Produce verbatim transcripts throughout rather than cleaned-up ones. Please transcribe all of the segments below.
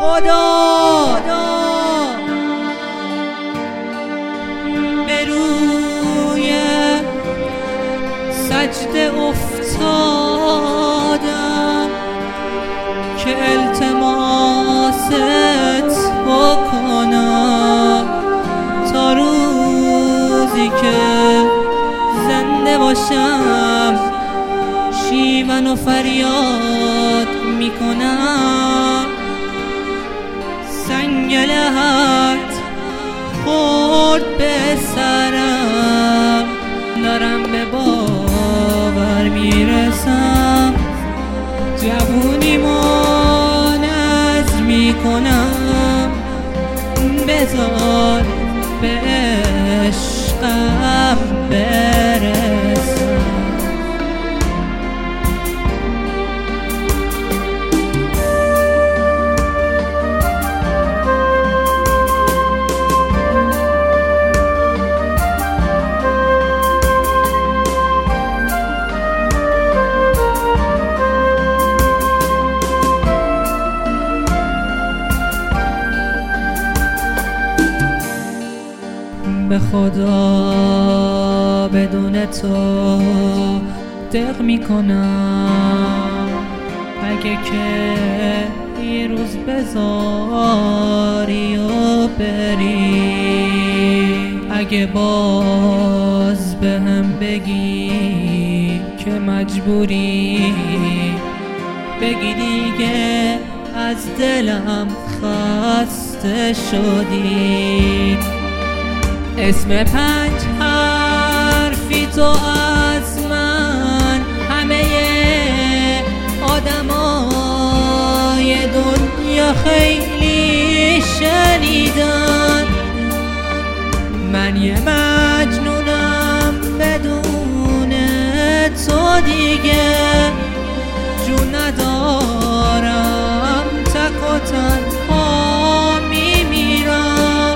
خدا به روی سجده افتادم که التماست بکنم تا روزی که زنده باشم شیون و فریاد میکنم. سنگ لحد خورد به سرم، دارم به باور میرسم، جوونیمو نذر میکنم، بذار به عشقم برسم. به خدا بدون تو دق میکنم، اگه که یه روز بذاری و بری، اگه باز به هم بگی که مجبوری، بگی دیگه از دلم خسته شدی. اسم پنج حرفی تو از من همه آدمای دنیا خیلی شنیدن. من یه مجنونم بدون تو دیگه جون ندارم، تک و تنها میمیرم.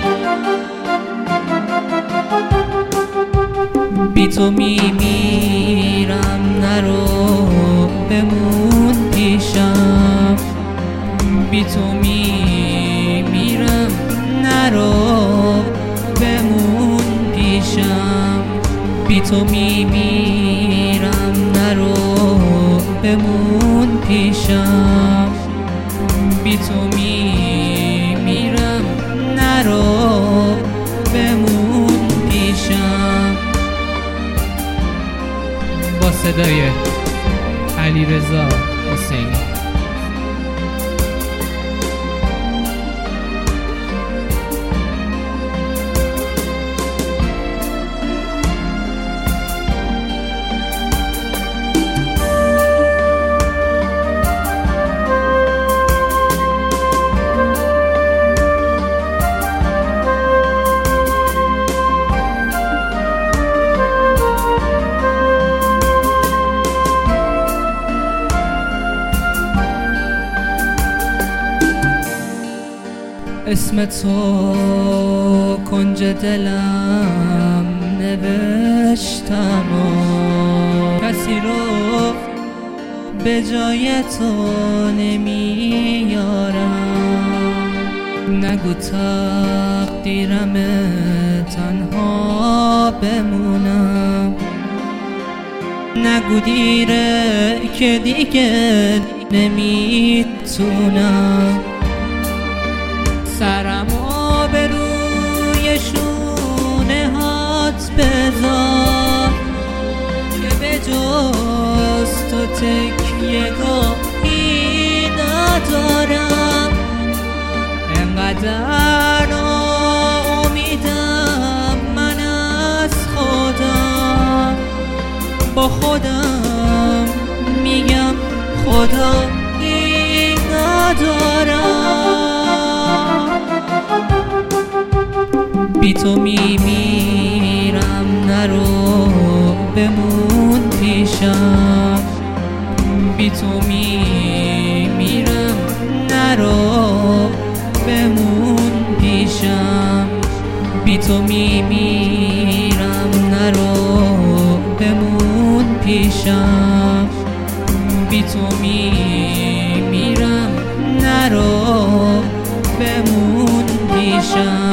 بی تو میمیرم، نرو بمون پیشم. بی تو میمیرم، نرو بمون پیشم. بی تو میمیرم، نرو بمون پیشم. بی تو میمیرم، نرو بمون پیشم. با صدای علیرضا حسینی. اسم تو کنج دلم نوشتم و کسی رو به جای تو نمیارم. نگو تقدیرم تنها بمونم، نگو دیره که دیگه نمیتونم. سرمو به روی شونه هات بذار که به جز تو تکیه گاهی ندارم. انقدر ناامیدم من از خودم، با خودم میگم خدایی ندارم. بی تو میمیرم، نرو بمون پیشم. بی تو میمیرم، نرو بمون پیشم. بی تو میمیرم، نرو بمون پیشم. بی تو میمیرم، نرو پیشم